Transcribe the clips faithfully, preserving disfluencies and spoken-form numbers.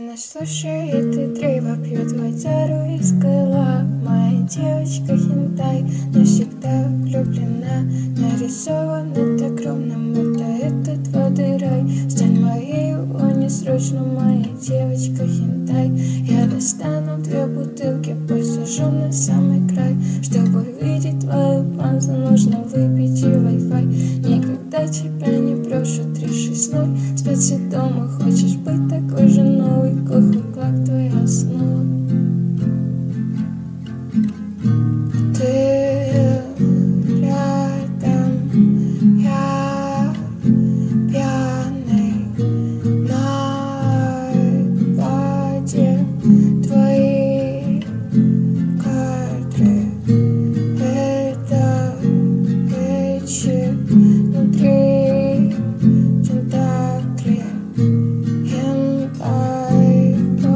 Она слушает и древо пьет водяру из горла. Моя девочка хентай навсегда влюблена. Нарисована так ровно, будто это твой рай. Стань моей, о, не срочно, моя девочка хентай. Я достану две бутылки, посажу на самый край. Чтобы видеть твою панзу, нужно выпить и Wi-Fi. Никогда тебя не брошу, три шесть ноль. Спать дома, хочешь быть такой же новый. Кухня, как твоя основа. Ты рядом, я пьяный на воде. Твои кадры — это речи внутри тентакли. Хентай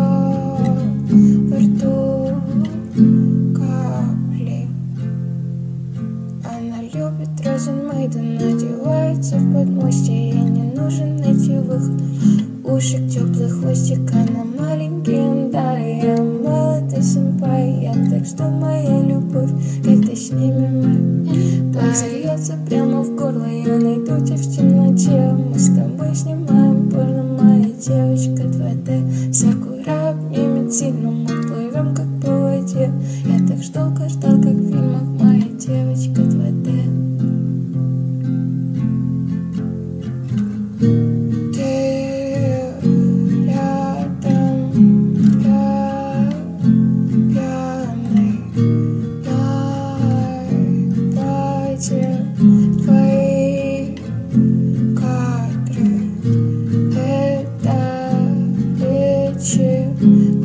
во рту капли. Она любит Розен Мейден, надевается в подмостье. Ей не нужен найти выход. Уши к теплый хвостик, она маленький андай. Я молодой сэмпай, я так жду моя любовь, когда снимем мы. Позовется прямо в горло, я найду тебя в темноте. Мы с тобой снимаем порно, моя девочка два дэ. Сакура обнимет сильно, мы плывем как по воде. Я так долго ждал, как в фильмах, моя девочка два дэ. Твои кадры — это речи